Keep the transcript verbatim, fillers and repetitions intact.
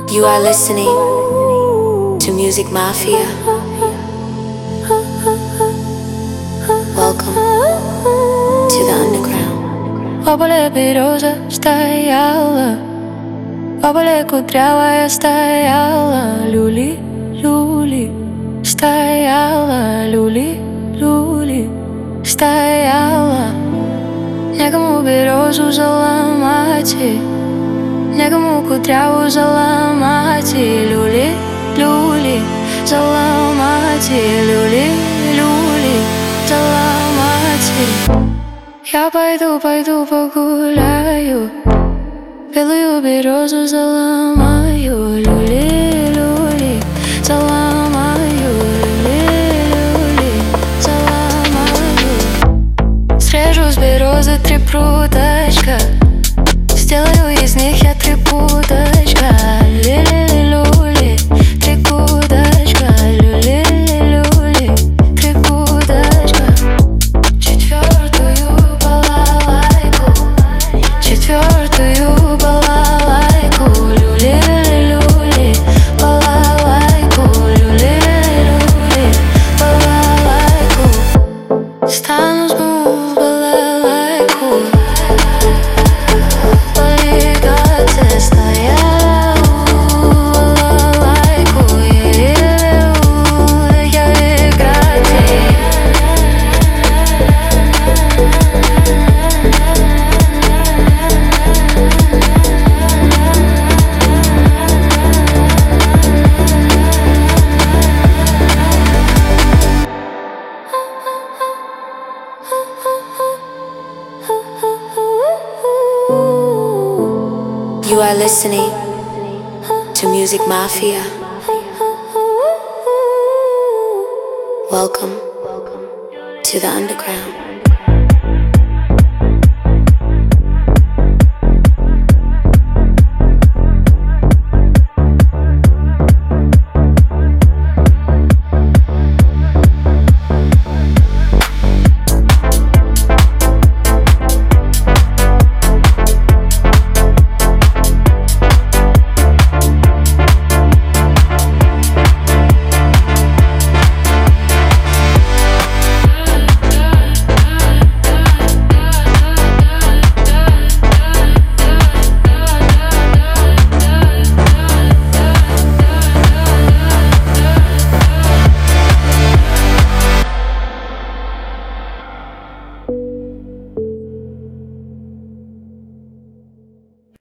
You are listening to Music Mafia. Welcome to the underground. В поле береза стояла, по поле кудрявая стояла, люли, люли, стояла, люли, люли, стояла. Некому березу заломать, некому кудряву заломать, люли, люли, заломать, люли, люли, заломать. Я пойду, пойду погуляю, белую березу заломаю, люли, люли, заломаю, люли, люли, заломаю. Срежу с березы три пруточка, сделаю из них я три путочка, люли-люли, три кудочка, люли-люли, три кудочка. Четвертую балалайку, четвертую балалайку, люли-люли, балалайку, люли-люли, балалайку. Стану смув балалайку, полигаться стоял, балалайку, я играть. You are listening to Music Mafia. Welcome to the underground.